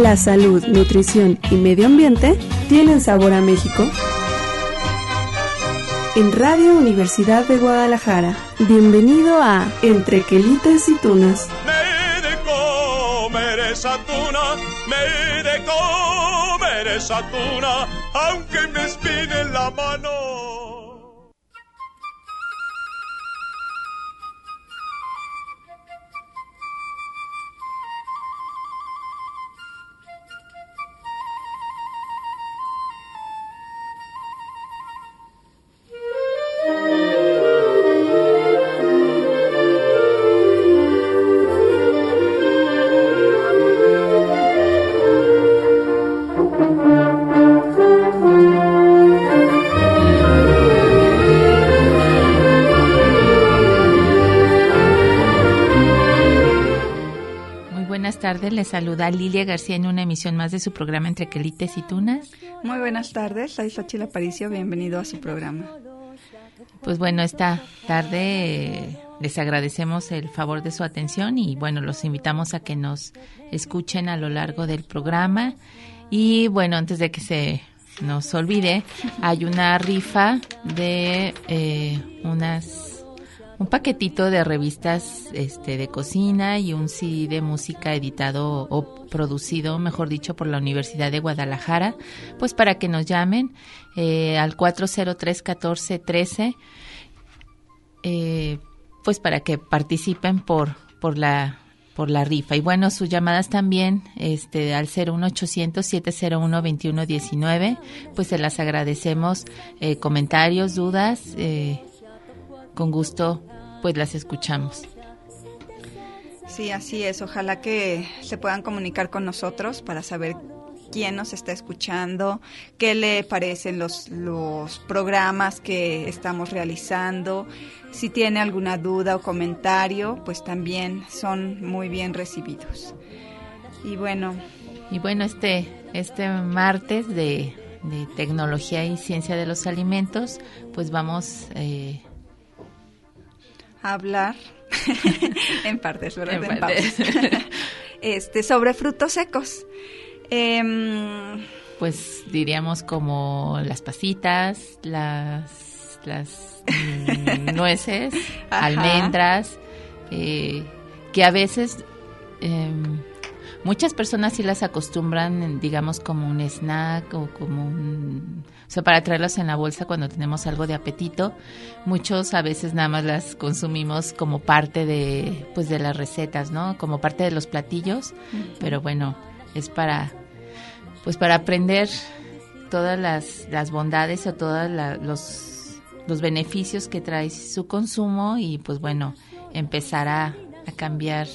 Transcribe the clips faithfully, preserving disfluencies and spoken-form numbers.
la salud, nutrición y medio ambiente tienen sabor a México. En Radio Universidad de Guadalajara, bienvenido a Entre Quelites y Tunas. Me he de comer esa tuna, me he de comer esa tuna, aunque me espine en la mano. Buenas tardes, les saluda Lilia García en una emisión más de su programa Entre Quelites y Tunas. Muy buenas tardes, soy Xochitl Aparicio, bienvenido a su programa. Pues bueno, esta tarde eh, les agradecemos el favor de su atención y bueno, los invitamos a que nos escuchen a lo largo del programa. Y bueno, antes de que se nos olvide, hay una rifa de eh, unas... un paquetito de revistas este de cocina y un C D de música editado o producido, mejor dicho, por la Universidad de Guadalajara, pues para que nos llamen eh, al cuatro cero tres, uno cuatro uno tres, eh, pues para que participen por por la por la rifa. Y bueno, sus llamadas también este al cero uno ochocientos, siete cero uno, veintiuno diecinueve, pues se las agradecemos, eh, comentarios, dudas, eh, con gusto, pues las escuchamos. Sí, así es. Ojalá que se puedan comunicar con nosotros para saber quién nos está escuchando, qué le parecen los, los programas que estamos realizando. Si tiene alguna duda o comentario, pues también son muy bien recibidos. Y bueno. Y bueno, este, este martes de, de Tecnología y Ciencia de los Alimentos, pues vamos... Eh, hablar en partes, ¿verdad? En en partes. partes. este, sobre frutos secos. Eh, pues diríamos como las pasitas, las, las mm, nueces, Ajá. almendras, eh, que a veces... Eh, muchas personas sí las acostumbran, digamos, como un snack o como un... O sea, para traerlas en la bolsa cuando tenemos algo de apetito. Muchos a veces nada más las consumimos como parte de, pues, de las recetas, ¿no? Como parte de los platillos. Uh-huh. Pero bueno, es para, pues, para aprender todas las, las bondades o todos la, los, los beneficios que trae su consumo y, pues, bueno, empezar a, a cambiar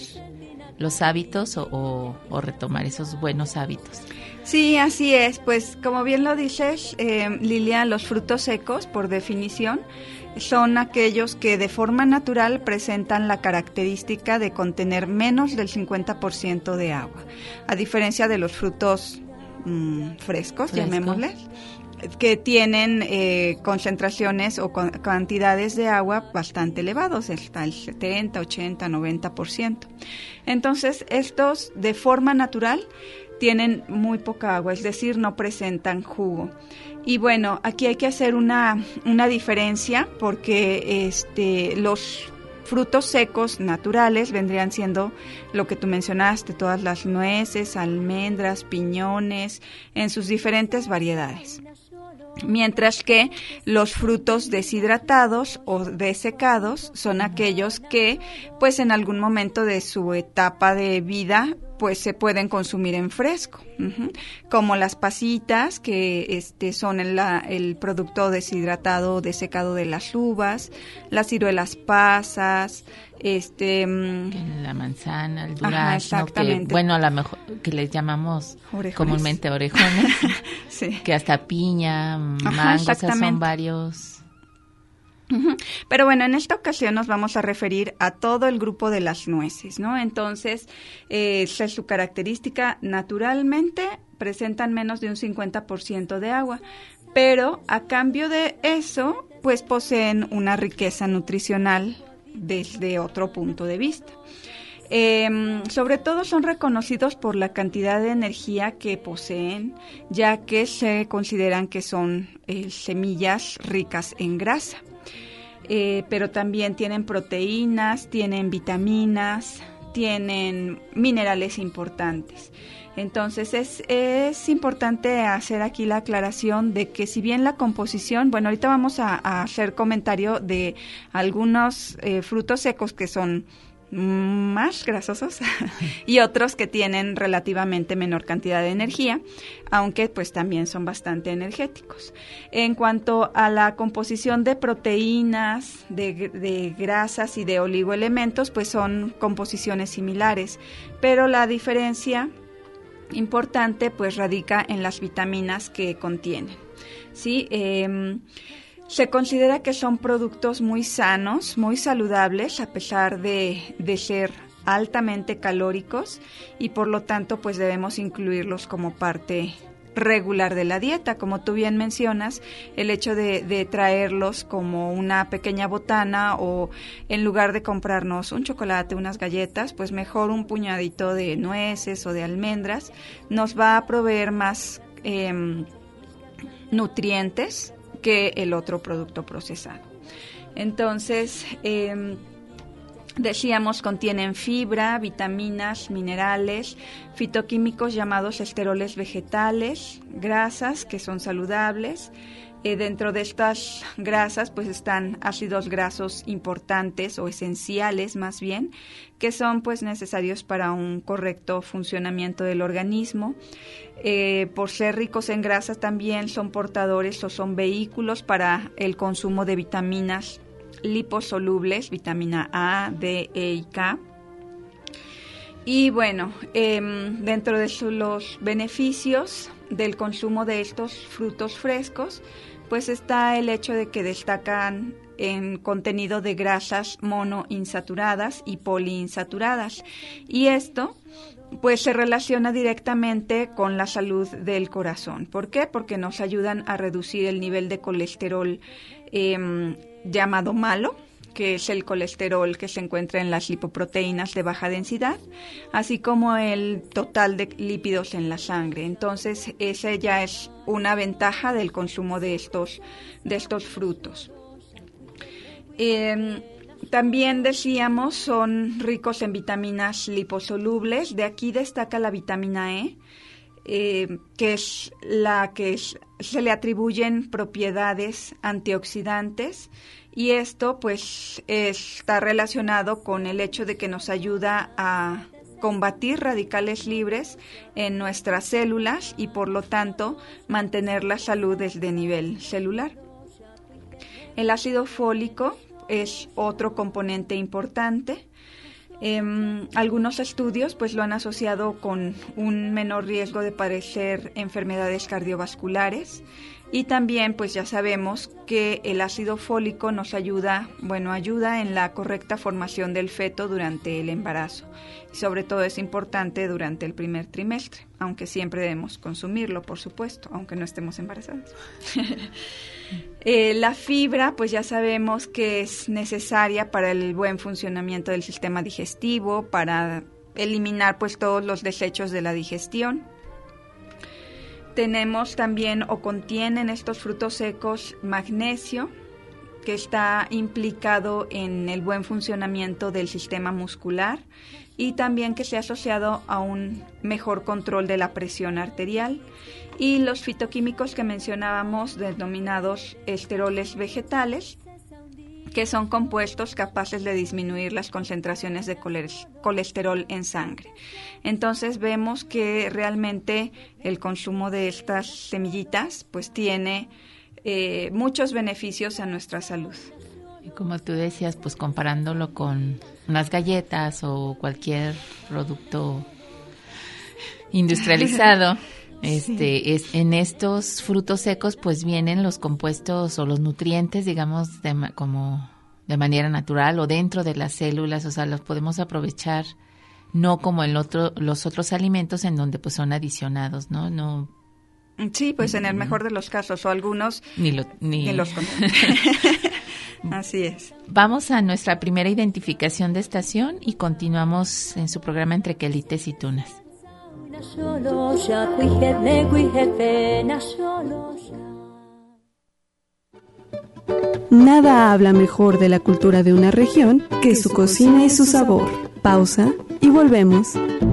los hábitos o, o, o retomar esos buenos hábitos. Sí, así es. Pues como bien lo dices, eh, Lilia, los frutos secos, por definición, son aquellos que de forma natural presentan la característica de contener menos del cincuenta por ciento de agua, a diferencia de los frutos mmm, frescos, Fresco. llamémosles, que tienen eh, concentraciones o con, cantidades de agua bastante elevados, hasta el setenta, ochenta, noventa por ciento. Entonces, estos de forma natural tienen muy poca agua, es decir, no presentan jugo. Y bueno, aquí hay que hacer una, una diferencia porque este, los frutos secos naturales vendrían siendo lo que tú mencionaste, todas las nueces, almendras, piñones, en sus diferentes variedades. Mientras que los frutos deshidratados o desecados son aquellos que, pues en algún momento de su etapa de vida, pues se pueden consumir en fresco, uh-huh. como las pasitas, que este son el, la, el producto deshidratado o desecado de las uvas, las ciruelas pasas, este la manzana, el durazno, ajá, exactamente. que bueno, a lo mejor que les llamamos orejones. Comúnmente orejones, sí. que hasta piña, mango, o sea, son varios. Uh-huh. Pero bueno, en esta ocasión nos vamos a referir a todo el grupo de las nueces, ¿no? Entonces, eh, esa es su característica. Naturalmente presentan menos de un cincuenta por ciento de agua, pero a cambio de eso, pues poseen una riqueza nutricional desde otro punto de vista. Eh, sobre todo son reconocidos por la cantidad de energía que poseen, ya que se consideran que son eh, semillas ricas en grasa. Eh, pero también tienen proteínas, tienen vitaminas, tienen minerales importantes. Entonces es, es importante hacer aquí la aclaración de que si bien la composición, bueno, ahorita vamos a, a hacer comentario de algunos eh, frutos secos que son más grasosos y otros que tienen relativamente menor cantidad de energía, aunque pues también son bastante energéticos. En cuanto a la composición de proteínas, de, de grasas y de oligoelementos, pues son composiciones similares, pero la diferencia importante pues radica en las vitaminas que contienen. Sí, eh, se considera que son productos muy sanos, muy saludables, a pesar de, de ser altamente calóricos, y por lo tanto pues debemos incluirlos como parte regular de la dieta. Como tú bien mencionas, el hecho de, de traerlos como una pequeña botana, o en lugar de comprarnos un chocolate, unas galletas, pues mejor un puñadito de nueces o de almendras, nos va a proveer más eh, nutrientes que el otro producto procesado. Entonces, eh, decíamos, contienen fibra, vitaminas, minerales, fitoquímicos llamados esteroles vegetales, grasas que son saludables. Eh, dentro de estas grasas pues están ácidos grasos importantes o esenciales más bien, que son pues necesarios para un correcto funcionamiento del organismo. Eh, por ser ricos en grasas también son portadores o son vehículos para el consumo de vitaminas liposolubles, vitamina A, D, E y K. Y bueno, eh, dentro de los beneficios del consumo de estos frutos frescos, pues está el hecho de que destacan en contenido de grasas monoinsaturadas y poliinsaturadas. Y esto pues se relaciona directamente con la salud del corazón. ¿Por qué? Porque nos ayudan a reducir el nivel de colesterol eh, llamado malo, que es el colesterol que se encuentra en las lipoproteínas de baja densidad, así como el total de lípidos en la sangre. Entonces, esa ya es una ventaja del consumo de estos, de estos frutos. Eh, también decíamos, son ricos en vitaminas liposolubles. De aquí destaca la vitamina E, eh, que es la que es, se le atribuyen propiedades antioxidantes. Y esto pues está relacionado con el hecho de que nos ayuda a combatir radicales libres en nuestras células y por lo tanto mantener la salud desde nivel celular. El ácido fólico es otro componente importante. Eh, algunos estudios pues lo han asociado con un menor riesgo de padecer enfermedades cardiovasculares. Y también, pues ya sabemos que el ácido fólico nos ayuda, bueno, ayuda en la correcta formación del feto durante el embarazo. Y sobre todo es importante durante el primer trimestre, aunque siempre debemos consumirlo, por supuesto, aunque no estemos embarazados. eh, la fibra, pues ya sabemos que es necesaria para el buen funcionamiento del sistema digestivo, para eliminar pues todos los desechos de la digestión. Tenemos también o contienen estos frutos secos magnesio, que está implicado en el buen funcionamiento del sistema muscular y también que se ha asociado a un mejor control de la presión arterial. Y los fitoquímicos que mencionábamos, denominados esteroles vegetales, que son compuestos capaces de disminuir las concentraciones de colesterol en sangre. Entonces vemos que realmente el consumo de estas semillitas pues tiene eh, muchos beneficios a nuestra salud. Y como tú decías, pues comparándolo con unas galletas o cualquier producto industrializado, Este, sí. es, en estos frutos secos pues vienen los compuestos o los nutrientes, digamos, de, como de manera natural o dentro de las células, o sea, los podemos aprovechar, no como en otro, los otros alimentos en donde pues son adicionados, ¿no? No. Sí, pues en el mejor de los casos, o algunos ni, lo, ni... ni los Así es. Vamos a nuestra primera identificación de estación y continuamos en su programa Entre Quelites y Tunas. Nada habla mejor de la cultura de una región que su cocina y su sabor. Pausa y volvemos.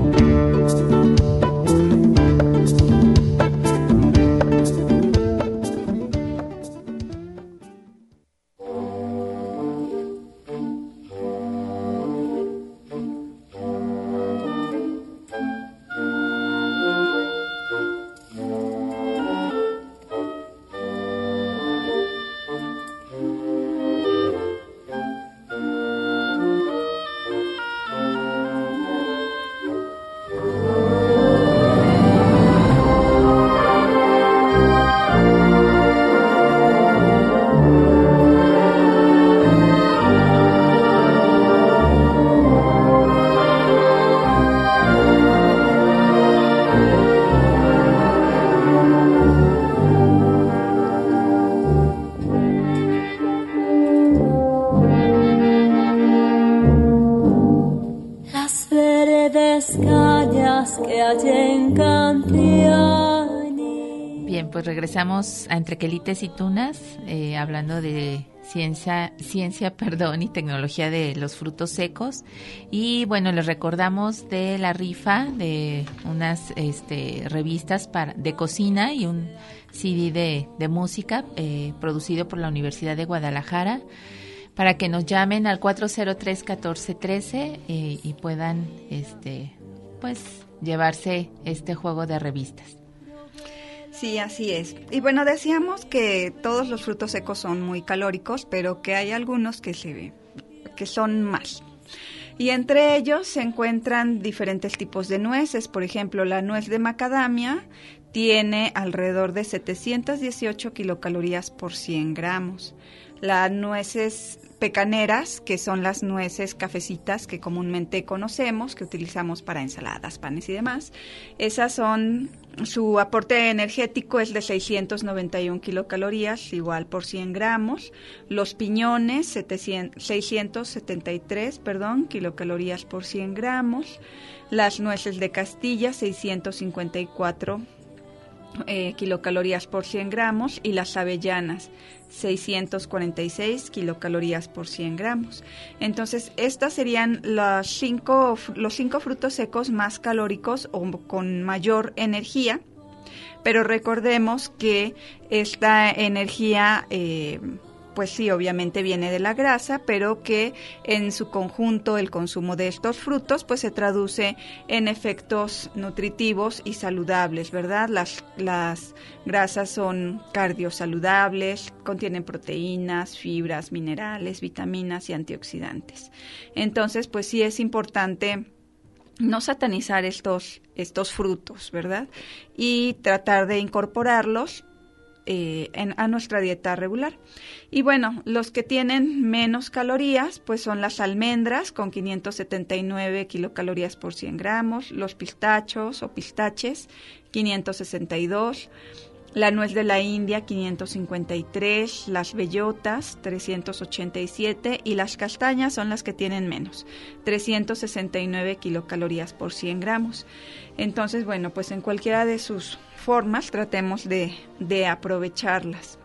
Bien, pues regresamos a Entre Quelites y Tunas, eh, hablando de ciencia, ciencia, perdón, y tecnología de los frutos secos. Y bueno, les recordamos de la rifa de unas este, revistas para, de cocina y un C D de, de música eh, producido por la Universidad de Guadalajara, para que nos llamen al cuatro cero tres, uno cuatro uno tres eh, y puedan este, pues llevarse este juego de revistas. Sí, así es. Y bueno, decíamos que todos los frutos secos son muy calóricos, pero que hay algunos que se que son más. Y entre ellos se encuentran diferentes tipos de nueces. Por ejemplo, la nuez de macadamia tiene alrededor de setecientos dieciocho kilocalorías por cien gramos. Las nueces pecaneras, que son las nueces cafecitas que comúnmente conocemos, que utilizamos para ensaladas, panes y demás, esas son, su aporte energético es de seiscientos noventa y una kilocalorías, igual por cien gramos. Los piñones, setecientos, seiscientos setenta y tres, perdón, kilocalorías por cien gramos. Las nueces de Castilla, seiscientos cincuenta y cuatro Eh, kilocalorías por cien gramos, y las avellanas seiscientos cuarenta y seis kilocalorías por cien gramos. Entonces, estas serían los cinco, los cinco frutos secos más calóricos o con mayor energía, pero recordemos que esta energía eh, pues sí, obviamente viene de la grasa, pero que en su conjunto el consumo de estos frutos pues se traduce en efectos nutritivos y saludables, ¿verdad? Las, las grasas son cardiosaludables, contienen proteínas, fibras, minerales, vitaminas y antioxidantes. Entonces, pues sí es importante no satanizar estos, estos frutos, ¿verdad? Y tratar de incorporarlos Eh, en, a nuestra dieta regular. Y bueno, los que tienen menos calorías pues son las almendras con quinientos setenta y nueve kilocalorías por cien gramos, los pistachos o pistaches quinientos sesenta y dos, la nuez de la India quinientos cincuenta y tres, las bellotas trescientos ochenta y siete y las castañas son las que tienen menos, trescientos sesenta y nueve kilocalorías por cien gramos. Entonces, bueno, pues en cualquiera de sus formas tratemos de, de aprovecharlas.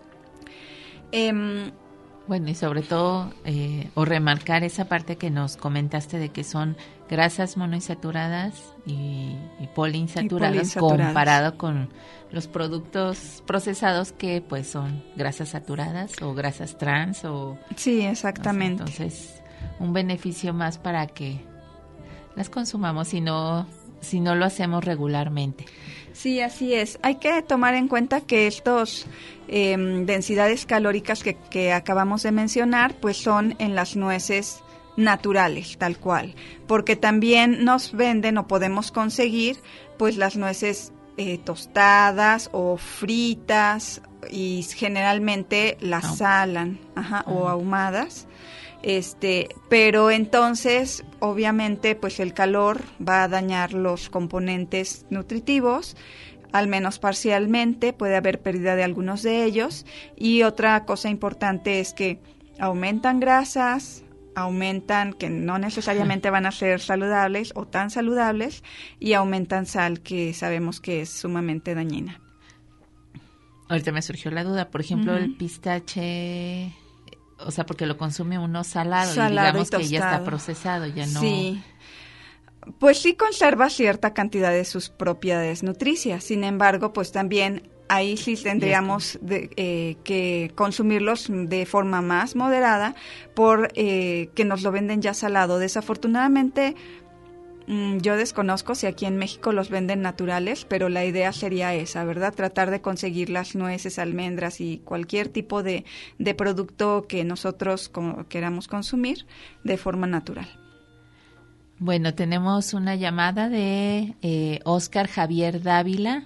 Eh, bueno, y sobre todo, eh, o remarcar esa parte que nos comentaste de que son grasas monoinsaturadas y, y poliinsaturadas, y poliinsaturadas comparado con los productos procesados que pues son grasas saturadas o grasas trans o... Sí, exactamente. No sé, entonces, un beneficio más para que las consumamos si no, si no lo hacemos regularmente. Sí, así es. Hay que tomar en cuenta que estos eh, densidades calóricas que, que acabamos de mencionar, pues son en las nueces naturales, tal cual, porque también nos venden o podemos conseguir, pues las nueces eh, tostadas o fritas y generalmente las oh. salan, ajá, uh-huh. o ahumadas. Este, pero entonces, obviamente, pues el calor va a dañar los componentes nutritivos, al menos parcialmente, puede haber pérdida de algunos de ellos. Y otra cosa importante es que aumentan grasas, aumentan, que no necesariamente van a ser saludables o tan saludables, y aumentan sal, que sabemos que es sumamente dañina. Ahorita me surgió la duda, por ejemplo, uh-huh. el pistache, o sea, porque lo consume uno salado, salado y digamos y que ya está procesado, ya no... Sí, pues sí conserva cierta cantidad de sus propiedades nutricias, sin embargo, pues también ahí sí tendríamos de, eh, que consumirlos de forma más moderada, por eh, que nos lo venden ya salado. Desafortunadamente, mmm, yo desconozco si aquí en México los venden naturales, pero la idea sería esa, ¿verdad? Tratar de conseguir las nueces, almendras y cualquier tipo de, de producto que nosotros como queramos consumir de forma natural. Bueno, tenemos una llamada de eh, Óscar Javier Dávila.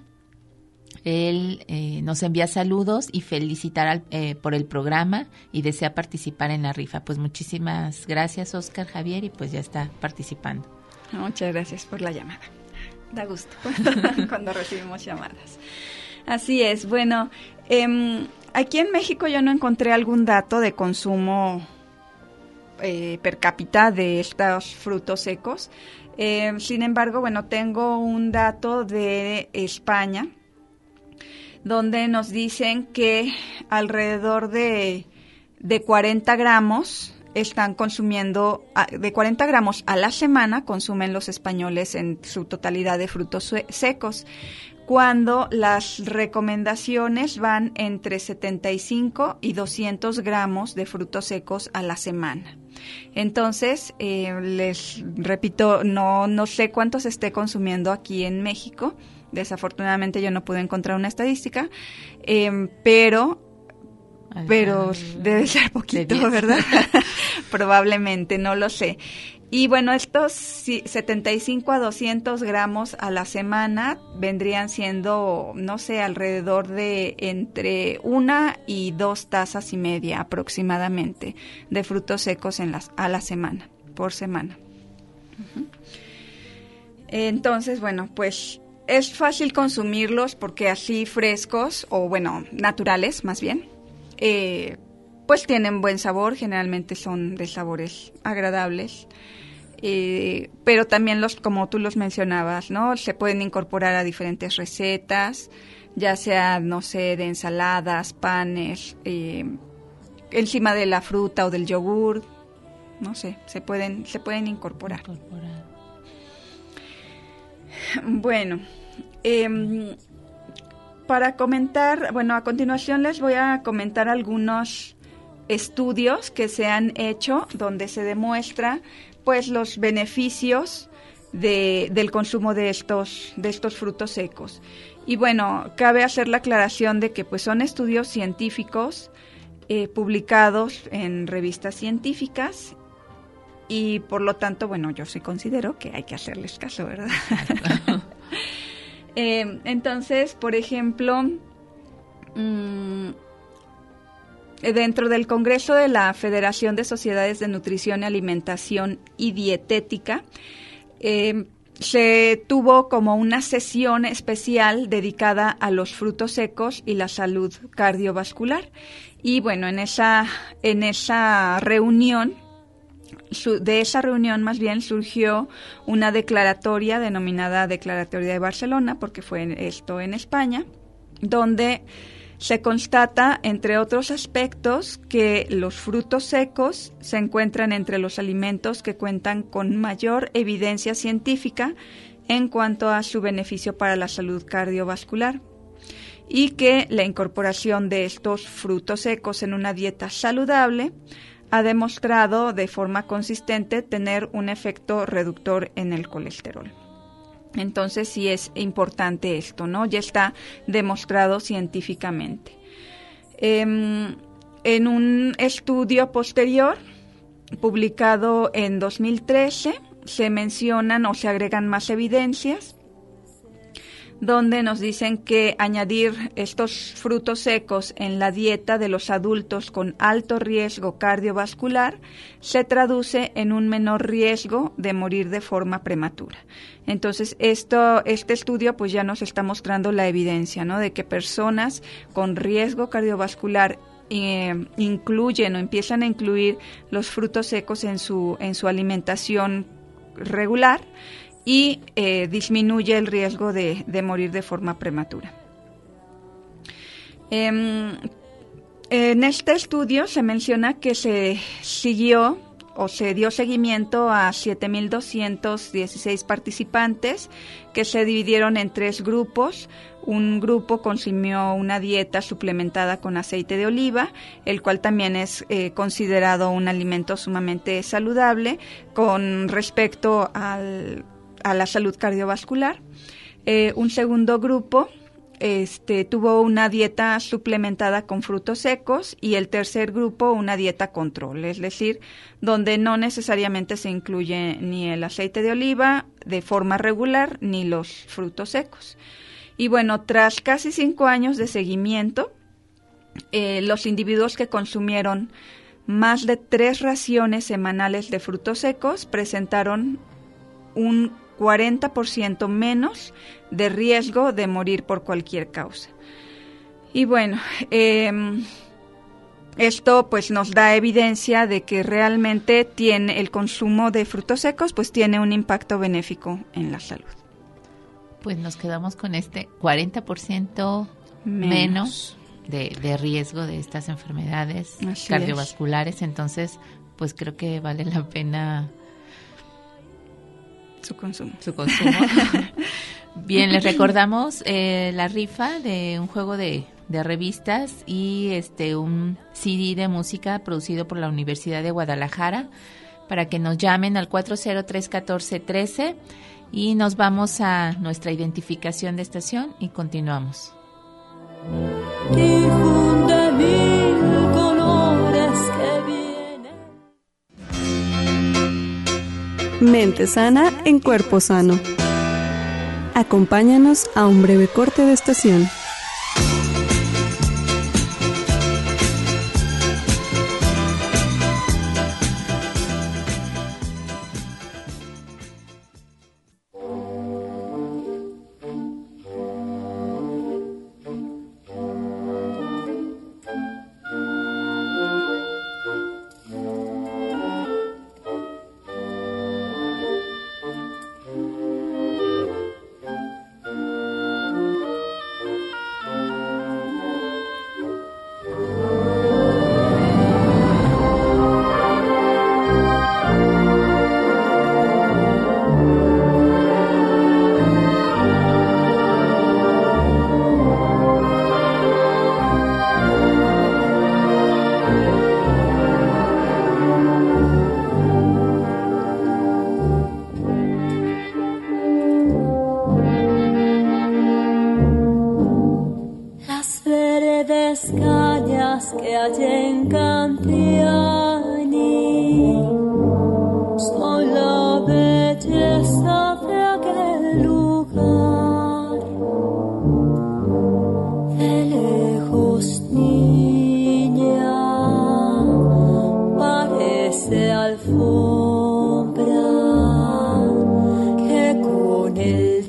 Él eh, nos envía saludos y felicitar al, eh, por el programa y desea participar en la rifa. Pues muchísimas gracias, Óscar Javier, y pues ya está participando. Muchas gracias por la llamada. Da gusto cuando recibimos llamadas. Así es. Bueno, eh, aquí en México yo no encontré algún dato de consumo eh, per cápita de estos frutos secos. Eh, sin embargo, bueno, tengo un dato de España, donde nos dicen que alrededor de, de cuarenta gramos están consumiendo, de cuarenta gramos a la semana consumen los españoles en su totalidad de frutos secos, cuando las recomendaciones van entre setenta y cinco y doscientos gramos de frutos secos a la semana. Entonces, eh, les repito, no, no sé cuánto se esté consumiendo aquí en México. Desafortunadamente yo no pude encontrar una estadística, eh, pero pero debe ser poquito, ¿verdad? Probablemente, no lo sé. Y bueno, estos setenta y cinco a doscientos gramos a la semana vendrían siendo, no sé, alrededor de entre una y dos tazas y media aproximadamente de frutos secos en las, a la semana, por semana. Uh-huh. Entonces, bueno, pues es fácil consumirlos porque así frescos, o bueno, naturales más bien, eh, pues tienen buen sabor, generalmente son de sabores agradables. Eh, pero también los, como tú los mencionabas, ¿no? Se pueden incorporar a diferentes recetas, ya sea, no sé, de ensaladas, panes, eh, encima de la fruta o del yogur, no sé, se pueden, se pueden incorporar. incorporar. Bueno, eh, para comentar, bueno, a continuación les voy a comentar algunos estudios que se han hecho donde se demuestra pues los beneficios de, del consumo de estos, de estos frutos secos. Y bueno, cabe hacer la aclaración de que pues son estudios científicos eh, publicados en revistas científicas y por lo tanto, bueno, yo sí considero que hay que hacerles caso, ¿verdad? eh, entonces, por ejemplo, mmm, dentro del Congreso de la Federación de Sociedades de Nutrición, Alimentación y Dietética, eh, se tuvo como una sesión especial dedicada a los frutos secos y la salud cardiovascular. Y bueno, en esa, en esa reunión, su, de esa reunión más bien surgió una declaratoria denominada Declaratoria de Barcelona, porque fue esto en España, donde se constata, entre otros aspectos, que los frutos secos se encuentran entre los alimentos que cuentan con mayor evidencia científica en cuanto a su beneficio para la salud cardiovascular y que la incorporación de estos frutos secos en una dieta saludable ha demostrado de forma consistente tener un efecto reductor en el colesterol. Entonces sí es importante esto, ¿no? Ya está demostrado científicamente. Eh, en un estudio posterior, publicado en dos mil trece, se mencionan o se agregan más evidencias, donde nos dicen que añadir estos frutos secos en la dieta de los adultos con alto riesgo cardiovascular se traduce en un menor riesgo de morir de forma prematura. Entonces, esto, este estudio pues ya nos está mostrando la evidencia, ¿no? De que personas con riesgo cardiovascular eh, incluyen o empiezan a incluir los frutos secos en su, en su alimentación regular y eh, disminuye el riesgo de, de morir de forma prematura. Eh, en este estudio se menciona que se siguió o se dio seguimiento a siete mil doscientos dieciséis participantes que se dividieron en tres grupos. Un grupo consumió una dieta suplementada con aceite de oliva, el cual también es eh, considerado un alimento sumamente saludable con respecto al, a la salud cardiovascular. Eh, un segundo grupo Este, tuvo una dieta suplementada con frutos secos y el tercer grupo una dieta control, es decir, donde no necesariamente se incluye ni el aceite de oliva de forma regular ni los frutos secos. Y bueno, tras casi cinco años de seguimiento, eh, los individuos que consumieron más de tres raciones semanales de frutos secos presentaron un cuarenta por ciento menos de riesgo de morir por cualquier causa. Y bueno, eh, esto pues nos da evidencia de que realmente tiene el consumo de frutos secos pues tiene un impacto benéfico en la salud. Pues nos quedamos con este cuarenta por ciento menos, menos de, de riesgo de estas enfermedades Así cardiovasculares, es. Entonces pues creo que vale la pena su consumo. Su consumo. Bien, les recordamos eh, la rifa de un juego de, de revistas y este un C D de música producido por la Universidad de Guadalajara para que nos llamen al cuatro cero tres, uno cuatro uno tres y nos vamos a nuestra identificación de estación y continuamos. Hijo de mil colores que vienen. Mente sana en cuerpo sano. Acompáñanos a un breve corte de estación. Que hay en Cantiani son la belleza de aquel lugar. De lejos, niña, parece alfombra que con el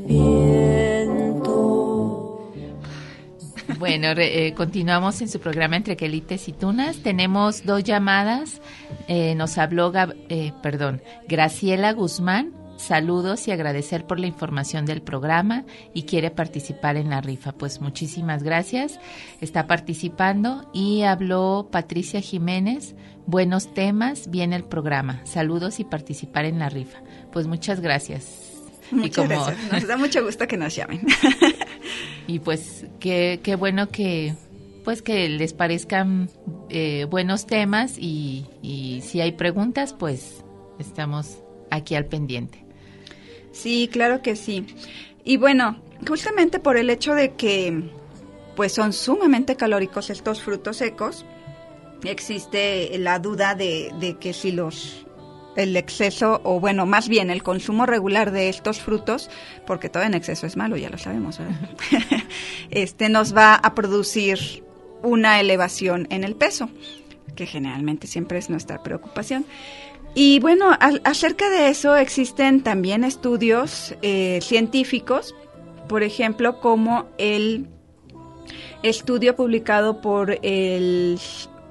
viento. Bueno, re, eh, continuamos en su programa Entre Quelites y Tunas. Tenemos dos llamadas. Eh, nos habló, Gab, eh, perdón, Graciela Guzmán. Saludos y agradecer por la información del programa y quiere participar en la rifa. Pues muchísimas gracias. Está participando. Y habló Patricia Jiménez. Buenos temas, bien el programa. Saludos y participar en la rifa. Pues muchas gracias. Muchas y como... gracias. Nos da mucho gusto que nos llamen. Y pues qué qué bueno que pues que les parezcan eh, buenos temas y, y si hay preguntas pues estamos aquí al pendiente. Sí, claro que sí. Y bueno, justamente por el hecho de que pues son sumamente calóricos estos frutos secos, existe la duda de, de que si los el exceso, o bueno, más bien el consumo regular de estos frutos, porque todo en exceso es malo, ya lo sabemos, ¿verdad? este nos va a producir una elevación en el peso, que generalmente siempre es nuestra preocupación. Y bueno, a, acerca de eso existen también estudios eh, científicos, por ejemplo, como el estudio publicado por el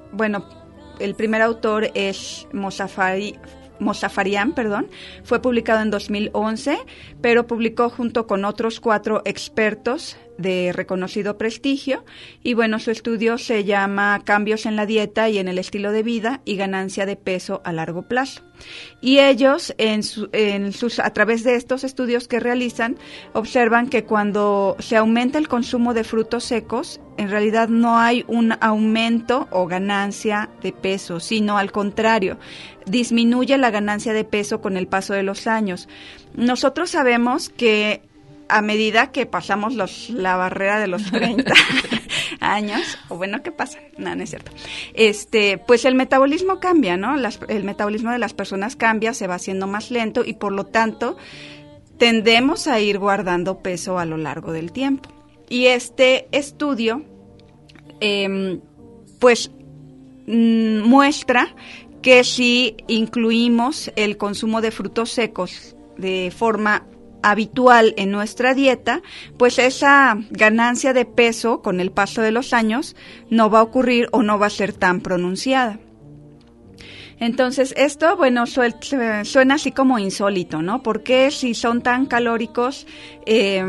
bueno, el primer autor es Mozafari, Mozafarian, perdón, fue publicado en dos mil once, pero publicó junto con otros cuatro expertos de reconocido prestigio, y bueno, su estudio se llama Cambios en la dieta y en el estilo de vida y ganancia de peso a largo plazo. Y ellos, en, su, en sus, a través de estos estudios que realizan, observan que cuando se aumenta el consumo de frutos secos, en realidad no hay un aumento o ganancia de peso, sino al contrario, disminuye la ganancia de peso con el paso de los años. Nosotros sabemos que a medida que pasamos los, la barrera de los treinta años, o bueno, ¿qué pasa? No, no es cierto. Este, pues el metabolismo cambia, ¿no? Las, el metabolismo de las personas cambia, se va haciendo más lento y por lo tanto tendemos a ir guardando peso a lo largo del tiempo. Y este estudio, eh, pues, mm, muestra que si incluimos el consumo de frutos secos de forma habitual en nuestra dieta, pues esa ganancia de peso con el paso de los años no va a ocurrir o no va a ser tan pronunciada. Entonces, esto, bueno, suena así como insólito, ¿no? Porque si son tan calóricos, eh,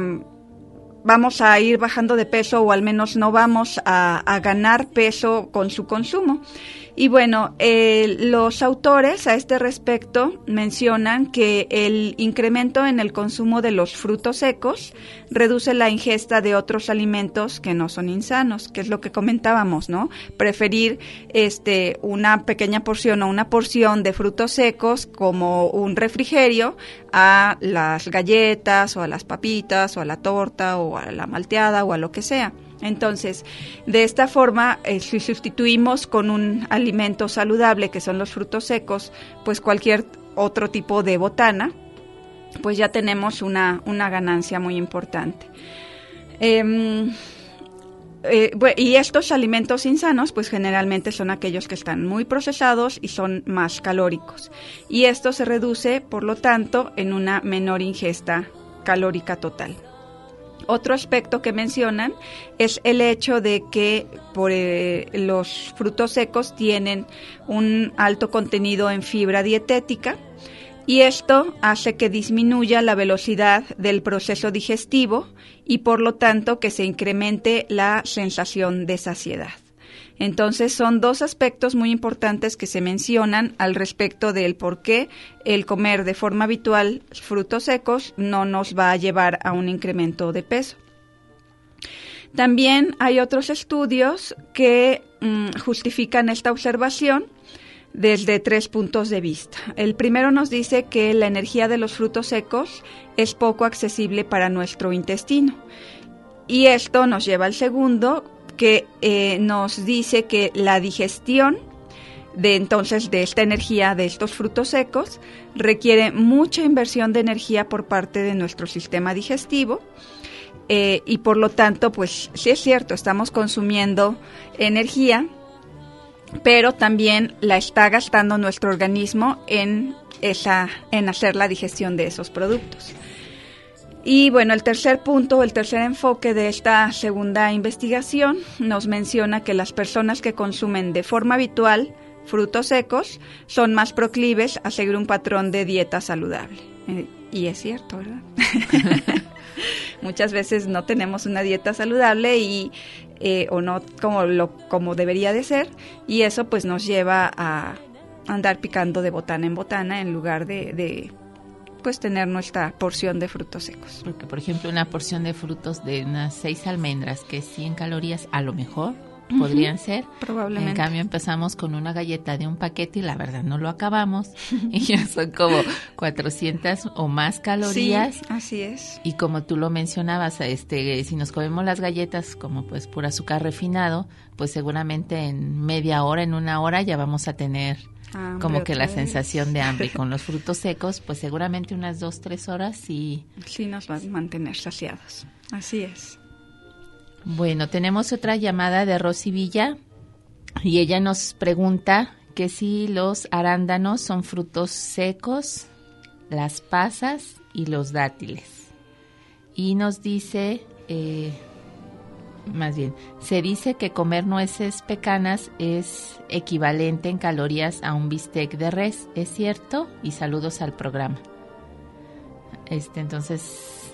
vamos a ir bajando de peso o al menos no vamos a, a ganar peso con su consumo. Y bueno, eh, los autores a este respecto mencionan que el incremento en el consumo de los frutos secos reduce la ingesta de otros alimentos que no son insanos, que es lo que comentábamos, ¿no? Preferir este una pequeña porción o una porción de frutos secos como un refrigerio a las galletas o a las papitas o a la torta o a la malteada o a lo que sea. Entonces, de esta forma, eh, si sustituimos con un alimento saludable, que son los frutos secos, pues cualquier otro tipo de botana, pues ya tenemos una, una ganancia muy importante. Eh, eh, bueno, y estos alimentos insanos, pues generalmente son aquellos que están muy procesados y son más calóricos. Y esto se reduce, por lo tanto, en una menor ingesta calórica total. Otro aspecto que mencionan es el hecho de que por, eh, los frutos secos tienen un alto contenido en fibra dietética y esto hace que disminuya la velocidad del proceso digestivo y por lo tanto que se incremente la sensación de saciedad. Entonces son dos aspectos muy importantes que se mencionan al respecto del por qué el comer de forma habitual frutos secos no nos va a llevar a un incremento de peso. También hay otros estudios que mm, justifican esta observación desde tres puntos de vista. El primero nos dice que la energía de los frutos secos es poco accesible para nuestro intestino. Y esto nos lleva al segundo, que eh, nos dice que la digestión de entonces de esta energía de estos frutos secos requiere mucha inversión de energía por parte de nuestro sistema digestivo eh, y por lo tanto pues sí es cierto, estamos consumiendo energía, pero también la está gastando nuestro organismo en esa en hacer la digestión de esos productos. Y bueno, el tercer punto, el tercer enfoque de esta segunda investigación nos menciona que las personas que consumen de forma habitual frutos secos son más proclives a seguir un patrón de dieta saludable. Eh, y es cierto, ¿verdad? Muchas veces no tenemos una dieta saludable y eh, o no como lo como debería de ser y eso pues nos lleva a andar picando de botana en botana en lugar de, de pues tener nuestra porción de frutos secos. Porque, por ejemplo, una porción de frutos de unas seis almendras, que cien calorías a lo mejor uh-huh. podrían ser. Probablemente. En cambio, empezamos con una galleta de un paquete y la verdad no lo acabamos. Y ya son como cuatrocientas o más calorías. Sí, así es. Y como tú lo mencionabas, este, si nos comemos las galletas como pues pura azúcar refinado, pues seguramente en media hora, en una hora ya vamos a tener hambre como que la vez. sensación de hambre. Y con los frutos secos, pues seguramente unas dos, tres horas sí. Sí nos va a mantener saciados. Así es. Bueno, tenemos otra llamada de Rosy Villa y ella nos pregunta que si los arándanos son frutos secos, las pasas y los dátiles. Y nos dice, eh, más bien, se dice que comer nueces pecanas es equivalente en calorías a un bistec de res, ¿es cierto? Y saludos al programa. Este, entonces,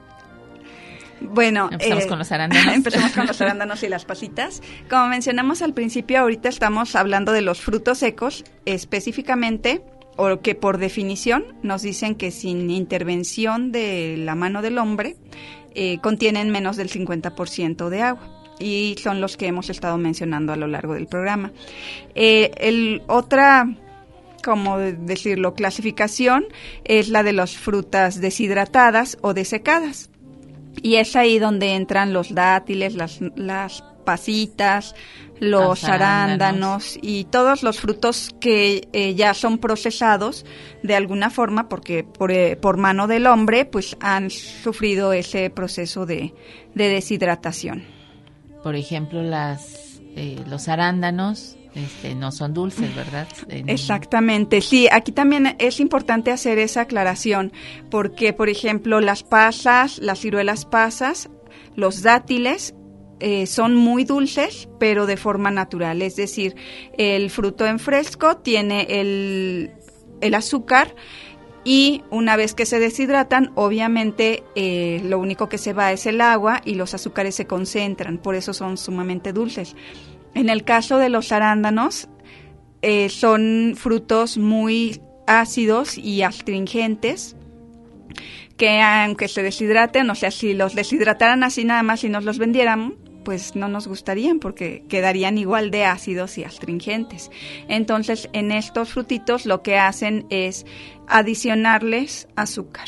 bueno, empezamos eh, con los arándanos. Empezamos con los arándanos y las pasitas. Como mencionamos al principio, ahorita estamos hablando de los frutos secos específicamente, o que por definición nos dicen que sin intervención de la mano del hombre eh, contienen menos del cincuenta por ciento de agua, y son los que hemos estado mencionando a lo largo del programa. Eh, el otra, como decirlo, clasificación es la de las frutas deshidratadas o desecadas, y es ahí donde entran los dátiles, las, las pasitas, los arándanos. arándanos y todos los frutos que eh, ya son procesados de alguna forma, porque por, eh, por mano del hombre pues han sufrido ese proceso de, de deshidratación. Por ejemplo, las eh, los arándanos este, no son dulces, ¿verdad? En... Exactamente, sí. Aquí también es importante hacer esa aclaración, porque, por ejemplo, las pasas, las ciruelas pasas, los dátiles, Eh, son muy dulces, pero de forma natural, es decir, el fruto en fresco tiene el, el azúcar, y una vez que se deshidratan, obviamente eh, lo único que se va es el agua y los azúcares se concentran, por eso son sumamente dulces. En el caso de los arándanos, eh, son frutos muy ácidos y astringentes, que aunque se deshidraten, o sea, si los deshidrataran así nada más y nos los vendieran, pues no nos gustarían, porque quedarían igual de ácidos y astringentes. Entonces, en estos frutitos lo que hacen es adicionarles azúcar.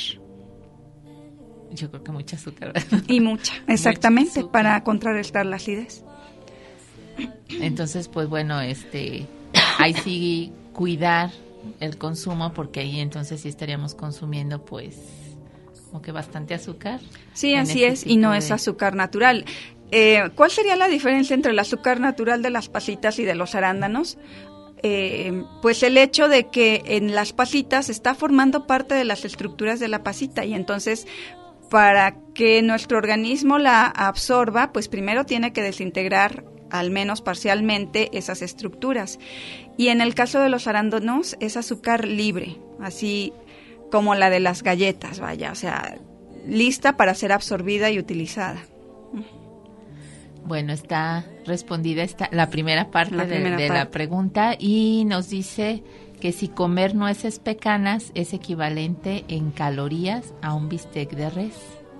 Yo creo que mucha azúcar. Y mucha, exactamente, mucha para contrarrestar la acidez. Entonces, pues bueno, este, ahí sí cuidar el consumo, porque ahí entonces sí estaríamos consumiendo, pues, como que bastante azúcar. Sí, así es, y no de... es azúcar natural. Eh, ¿Cuál sería la diferencia entre el azúcar natural de las pasitas y de los arándanos? Eh, pues el hecho de que en las pasitas está formando parte de las estructuras de la pasita, y entonces para que nuestro organismo la absorba, pues primero tiene que desintegrar al menos parcialmente esas estructuras. Y en el caso de los arándanos es azúcar libre, así como la de las galletas, vaya, o sea, lista para ser absorbida y utilizada. Bueno, está respondida esta, la primera parte la primera de, de parte. la pregunta, y nos dice que si comer nueces pecanas es equivalente en calorías a un bistec de res.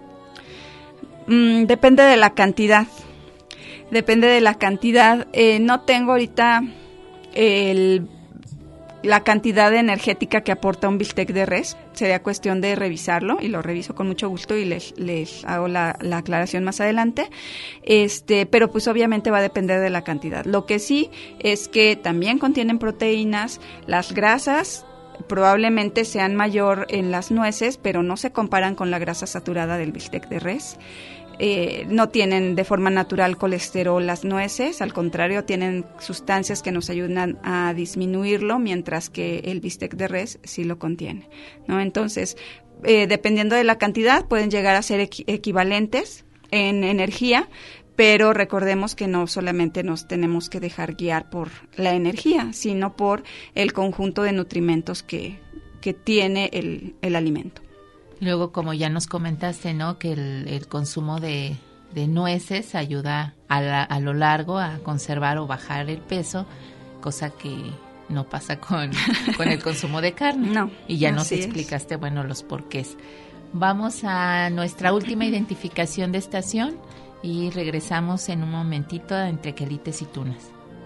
Mm, depende de la cantidad. Depende de la cantidad. Eh, no tengo ahorita el, la cantidad energética que aporta un bistec de res. Sería cuestión de revisarlo, y lo reviso con mucho gusto y les, les hago la, la aclaración más adelante. Este, pero pues obviamente va a depender de la cantidad. Lo que sí es que también contienen proteínas. Las grasas probablemente sean mayor en las nueces, pero no se comparan con la grasa saturada del bistec de res. Eh, no tienen de forma natural colesterol las nueces, al contrario, tienen sustancias que nos ayudan a disminuirlo, mientras que el bistec de res sí lo contiene, ¿no? Entonces, eh, dependiendo de la cantidad, pueden llegar a ser equi- equivalentes en energía, pero recordemos que no solamente nos tenemos que dejar guiar por la energía, sino por el conjunto de nutrimentos que, que tiene el, el alimento. Luego, como ya nos comentaste, ¿no?, que el, el consumo de, de nueces ayuda a, la, a lo largo a conservar o bajar el peso, cosa que no pasa con, con el consumo de carne. No. Y ya nos es. explicaste, bueno, los porqués. Vamos a nuestra última identificación de estación y regresamos en un momentito a Entre Quelites y Tunas.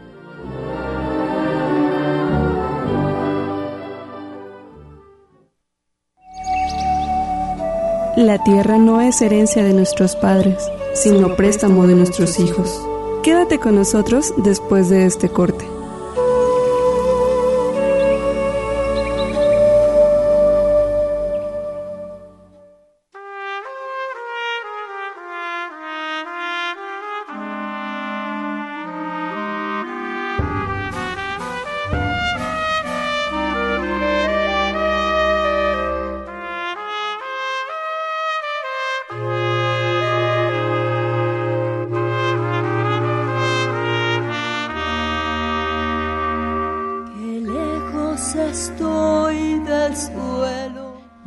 La tierra no es herencia de nuestros padres, sino préstamo de nuestros hijos. Quédate con nosotros después de este corte.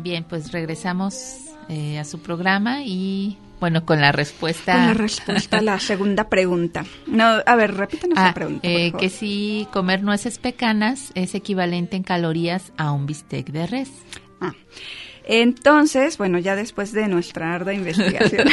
Bien, pues regresamos eh, a su programa y bueno, con la respuesta. Con la respuesta a la segunda pregunta. No, a ver, repítanos ah, la pregunta, eh, por favor. Que si comer nueces pecanas es equivalente en calorías a un bistec de res. Ah, entonces, bueno, ya después de nuestra ardua investigación,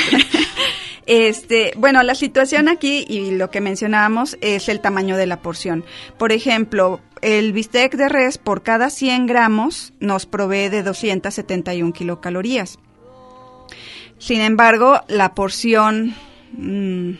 este, bueno, la situación aquí y lo que mencionábamos es el tamaño de la porción. Por ejemplo, el bistec de res por cada cien gramos nos provee de doscientas setenta y una kilocalorías. Sin embargo, la porción mmm,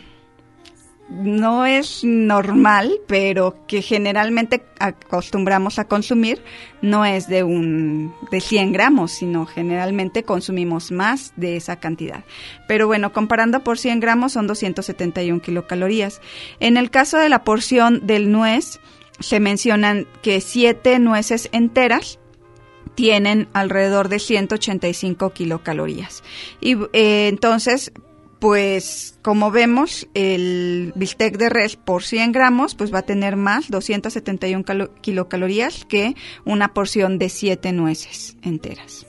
no es normal, pero que generalmente acostumbramos a consumir, no es de un de cien gramos, sino generalmente consumimos más de esa cantidad. Pero bueno, comparando por cien gramos son doscientas setenta y una kilocalorías. En el caso de la porción del nuez, se mencionan que siete nueces enteras tienen alrededor de ciento ochenta y cinco kilocalorías. Y eh, entonces, pues como vemos, el bistec de res por cien gramos pues va a tener más, doscientas setenta y una calo- kilocalorías, que una porción de siete nueces enteras.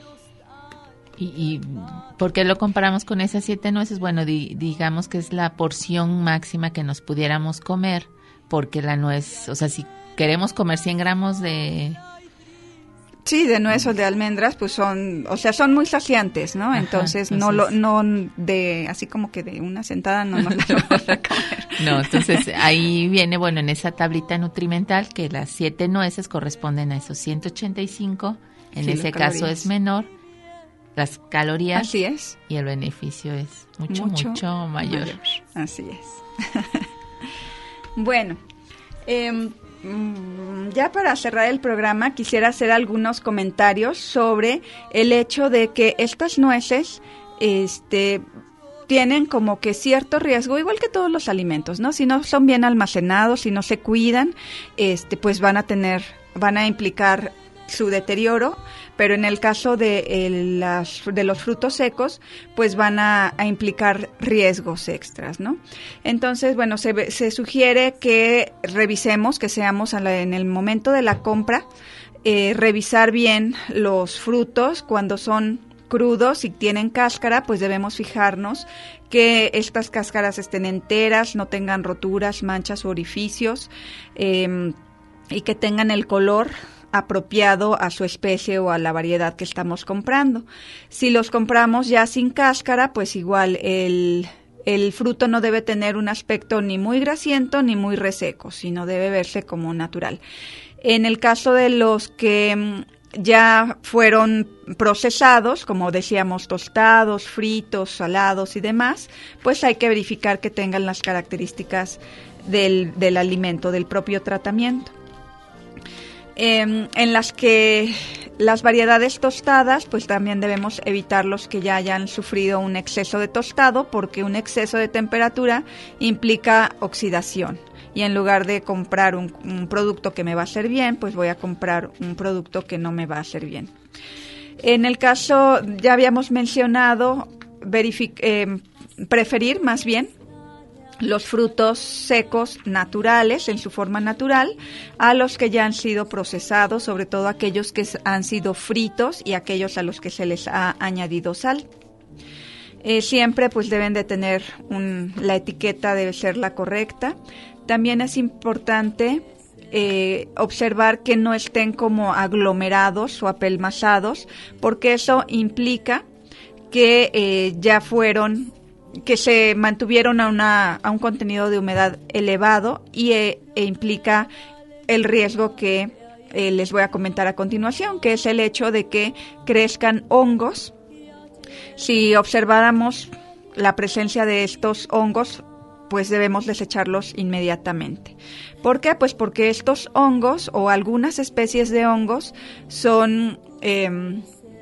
¿Y, y por qué lo comparamos con esas siete nueces? Bueno, di, digamos que es la porción máxima que nos pudiéramos comer, porque la nuez, o sea, si queremos comer cien gramos de... Sí, de nuez o de almendras, pues son, o sea, son muy saciantes, ¿no? Ajá, entonces, entonces, no lo, no de, así como que de una sentada no nos la vamos a comer. No, entonces ahí viene, bueno, en esa tablita nutrimental que las siete nueces corresponden a esos ciento ochenta y cinco, en ese caso es menor, las calorías. Así es. Y el beneficio es mucho, mucho, mucho mayor. mayor. Así es. Bueno, eh, ya para cerrar el programa quisiera hacer algunos comentarios sobre el hecho de que estas nueces este, tienen como que cierto riesgo, igual que todos los alimentos, ¿no? Si no son bien almacenados, si no se cuidan, este, pues van a tener, van a implicar su deterioro, pero en el caso de, el, las, de los frutos secos, pues van a, a implicar riesgos extras, ¿no? Entonces, bueno, se, se sugiere que revisemos, que seamos a la, en el momento de la compra, eh, revisar bien los frutos cuando son crudos y tienen cáscara, pues debemos fijarnos que estas cáscaras estén enteras, no tengan roturas, manchas u orificios, eh, y que tengan el color apropiado a su especie o a la variedad que estamos comprando. Si los compramos ya sin cáscara, pues igual el, el fruto no debe tener un aspecto ni muy grasiento ni muy reseco, sino debe verse como natural. En el caso de los que ya fueron procesados, como decíamos, tostados, fritos, salados y demás, pues hay que verificar que tengan las características del, del alimento, del propio tratamiento. Eh, en las que las variedades tostadas, pues también debemos evitar los que ya hayan sufrido un exceso de tostado, porque un exceso de temperatura implica oxidación. Y en lugar de comprar un, un producto que me va a hacer bien, pues voy a comprar un producto que no me va a hacer bien. En el caso, ya habíamos mencionado, verific- eh, preferir más bien los frutos secos naturales, en su forma natural, a los que ya han sido procesados, sobre todo aquellos que han sido fritos y aquellos a los que se les ha añadido sal. Eh, siempre pues deben de tener un, la etiqueta debe ser la correcta. También es importante eh, observar que no estén como aglomerados o apelmazados, porque eso implica que eh, ya fueron que se mantuvieron a, una, a un contenido de humedad elevado y e, e implica el riesgo que eh, les voy a comentar a continuación, que es el hecho de que crezcan hongos. Si observáramos la presencia de estos hongos, pues debemos desecharlos inmediatamente. ¿Por qué? Pues porque estos hongos o algunas especies de hongos son... Eh,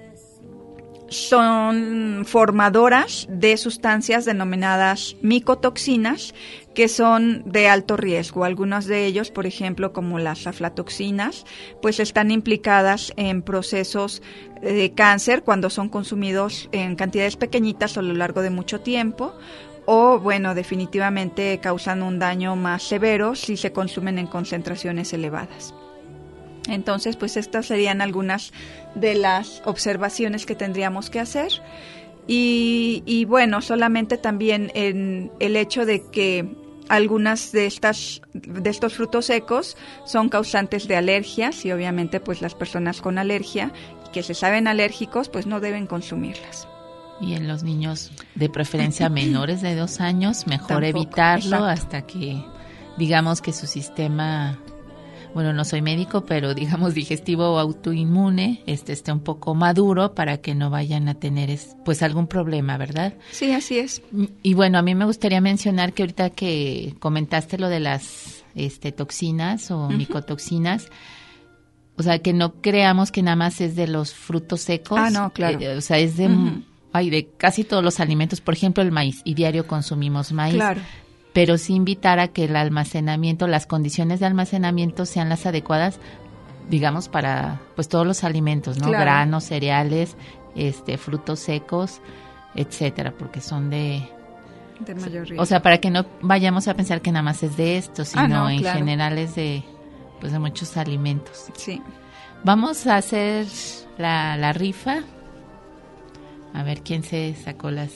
son formadoras de sustancias denominadas micotoxinas, que son de alto riesgo. Algunos de ellos, por ejemplo, como las aflatoxinas, pues están implicadas en procesos de cáncer cuando son consumidos en cantidades pequeñitas a lo largo de mucho tiempo, o, bueno, definitivamente causan un daño más severo si se consumen en concentraciones elevadas. Entonces, pues estas serían algunas de las observaciones que tendríamos que hacer. Y, y bueno, solamente también en el hecho de que algunas de estas de estos frutos secos son causantes de alergias y obviamente pues las personas con alergia y que se saben alérgicos pues no deben consumirlas. Y en los niños de preferencia menores de dos años, mejor Tampoco, evitarlo exacto. hasta que digamos que su sistema, bueno, no soy médico, pero digamos digestivo o autoinmune este esté un poco maduro para que no vayan a tener pues algún problema, ¿verdad? Sí, así es. Y bueno, a mí me gustaría mencionar que ahorita que comentaste lo de las este toxinas o uh-huh. micotoxinas, o sea, que no creamos que nada más es de los frutos secos. Ah, no, claro. Eh, o sea, es de, uh-huh. ay, de casi todos los alimentos, por ejemplo, el maíz, y diario consumimos maíz. Claro. Pero sí invitar a que el almacenamiento, las condiciones de almacenamiento sean las adecuadas, digamos, para pues todos los alimentos, ¿no? Claro. Granos, cereales, este, frutos secos, etcétera, porque son de... De mayor riesgo. O sea, para que no vayamos a pensar que nada más es de esto, sino ah, no, en claro. general es de, pues, de muchos alimentos. Sí. Vamos a hacer la, la rifa. A ver quién se sacó las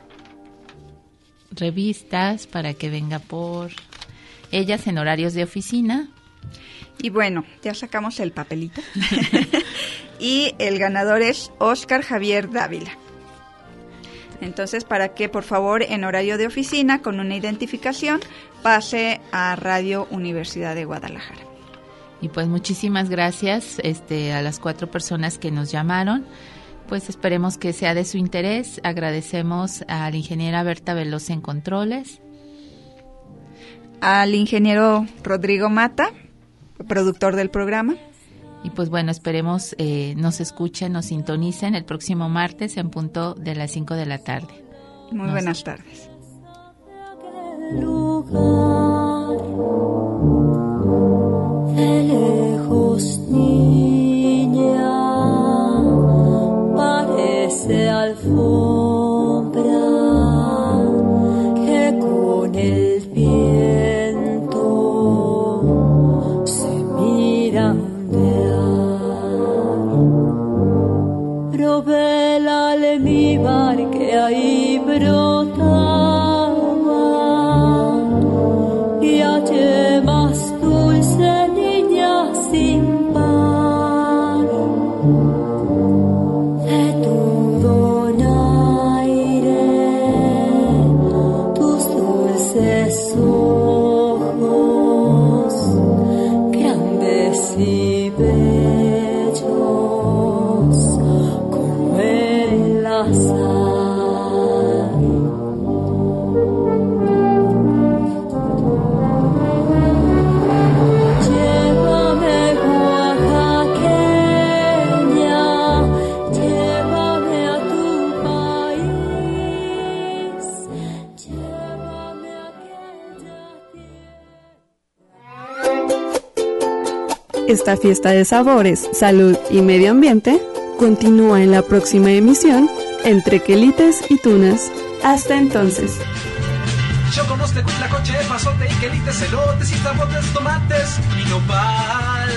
revistas para que venga por ellas en horarios de oficina. Y bueno, ya sacamos el papelito. Y el ganador es Óscar Javier Dávila. Entonces, para que por favor en horario de oficina con una identificación pase a Radio Universidad de Guadalajara. Y pues muchísimas gracias este, a las cuatro personas que nos llamaron. Pues esperemos que sea de su interés. Agradecemos a la ingeniera Berta Veloz en controles. Al ingeniero Rodrigo Mata, productor del programa. Y pues bueno, esperemos eh, nos escuchen, nos sintonicen el próximo martes en punto de las cinco de la tarde. Muy nos... buenas tardes. De lejos, niña, parece alfombra que con el viento se mira ondear. Probé el almíbar que ahí brotaba y hallé más dulce niña sin par. De tu donaire, tus dulces ojos, grandes y bellos, como el azar. Llévame, oaxaqueña, llévame a tu país, llévame a aquella tierra. Esta fiesta de sabores, salud y medio ambiente continúa en la próxima emisión Entre Quelites y Tunas. Hasta entonces. Choconos, tecuitlacoche, pasote y quelites, elotes y zapotes, tomates y nopal.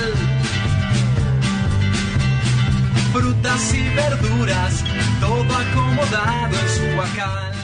Frutas y verduras, todo acomodado en su huacal.